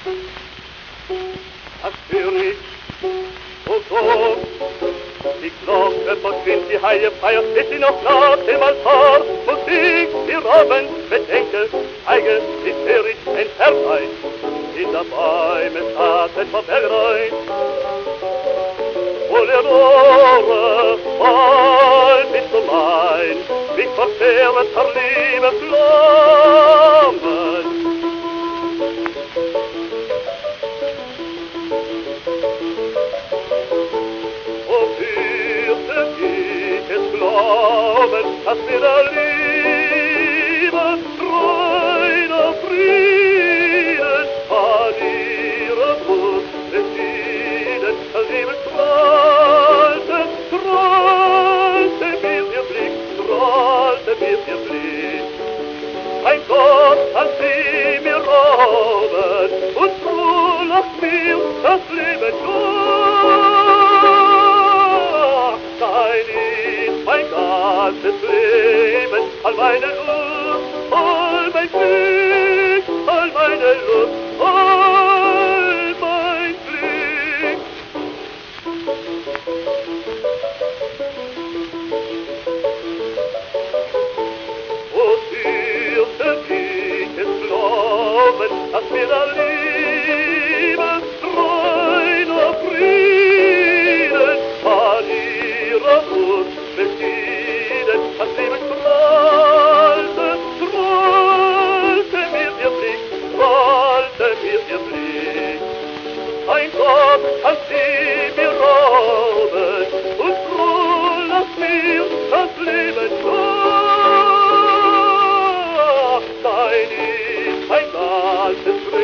Ach, Zürich, oh Gott, die Glocke verkündet die heile Feier, ist sie noch nach dem Altar, Musik, die Robben, Bedenke, Feige, die Zürich entfernt, in der Bäume Schatten vom Bergrein. Wo der Rohre voll bis zum Main, mich verzehret zur Liebe Flammen. Dass wir der Liebe reiner Frieden verlieren muss, entschieden, Liebe strahlte mir ihr Blick, strahlte mir ihr Blick. Mein Gott, kann sie mir rauben und froh lacht mir das Leben durch. Dein ist mein ganzes Leben, all meine Lust, all mein Glück, all meine Lust, all mein Glück. Und dürfte ich es glauben, dass mir der Liebe reiner Frieden an ihrer Brust beschieden, das Leben strahlte mir ihr Blick, strahlte mir ihr Blick. Ein Gott kann sie mir rauben und froh lass mir das Leben durch. Dein ist mein ganzes